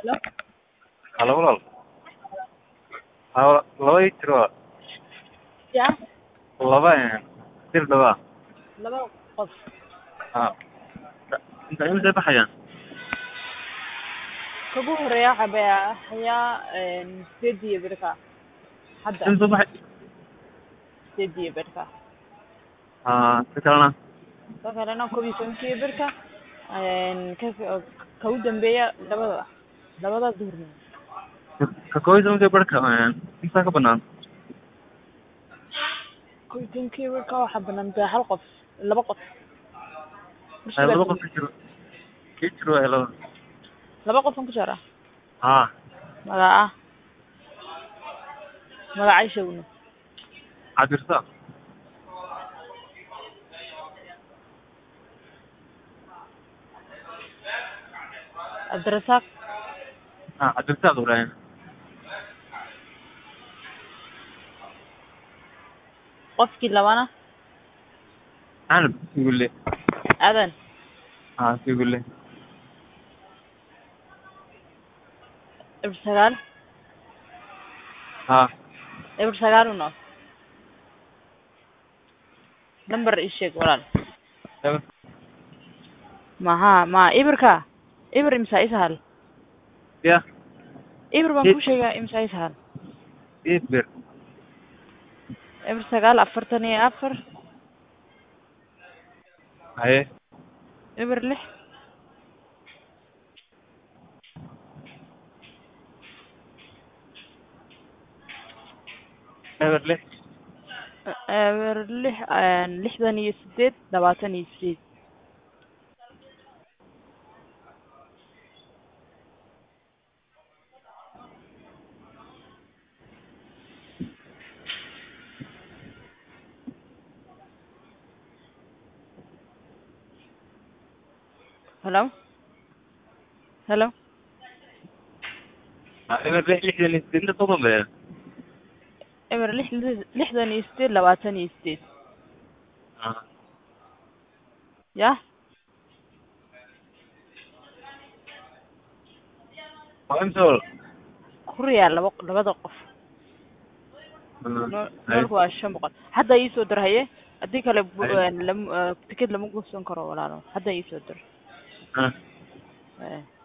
Hello? Halo walaal. Laba ii tiro Yeah? laba dir dhawaa. Laba qof. Inta imisa baxayaan? Kagu horeeya xayaa sideed berka. Hadda Imisa baxay? sideed berka. Si kalena Kalena 12 berka. Ka u dambeeya labada duhurnimo. ka koob iyo tobanka barhka imisa ka banaan? 12 berka waxaa banaanta hal qof, laba qof. Laba qof ka jiro laba. Laba qof ku jira. Haa. Magacay sheegno. Cabdirsaaq. Cabdirasaaq. Cabdirsaaq Ibrahim. Qofkii labana Anab Sigulle. Adan. Sigulle. Ibsagaal. Ibsagaal uno. Number isheg walaal. Ma Ibrka. Ibr imsa ishal. Ya. Ibr baan ku sheegaa imsa ishal. Ibr. Ibsagaal 44. Haye. Ibr 6. Ibr 6. Ibr 6 68 28. Hello? Hello? Ibr 6 inta soo dambeeya. Ibr 6 68 28. Ya? Imsa Kuriya labada qof. Marka waa 500. Hadda ii soo dirhaye. Hadii kale ticket lama goosan karo walaalo. Hadda ii soo dir.